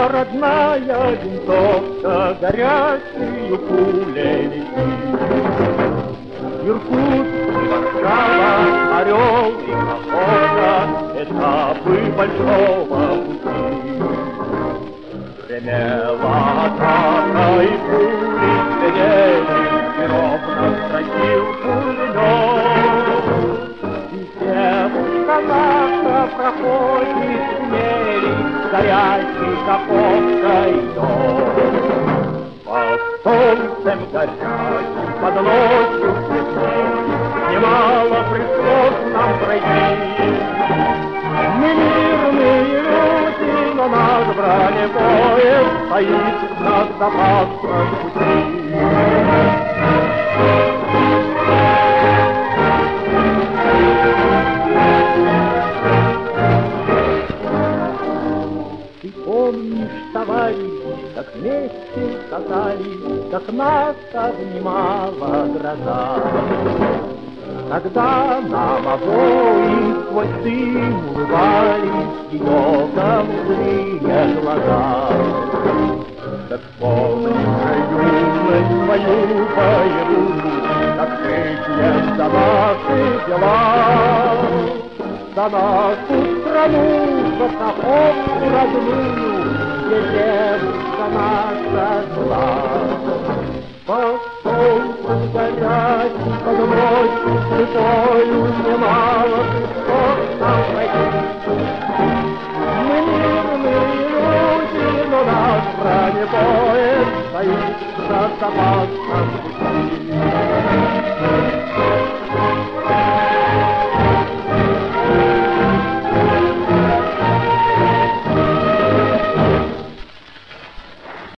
Моя родная винтовка горячую пулей летит. Иркутск, Варшава, Орел и Каховка — этапы большого пути. Гремела атака и пули звенели, и ровно строчил пулемет. И девушка наша проходит смели, горячей Каховкой идет. По солнцем горячим, под ночью светлой, немало пришлось нам пройти. Мы мирные люди, но наш бронепоезд стоит на опасном пути. Ты помнишь, товарищ, как вместе скакали, как нас обнимала гроза? Когда нам обоим сквозь дым улыбались ее голубые глаза. Так помни же юность мою боевую, как выпьем за наши дела, за нашу страну, за Каховку родную, где девушка наша жила. По солнцу горячим, под ночью святою, немало пришлось нам пройти. Мы мирные люди, но наш бронепоезд стоит на опасном пути.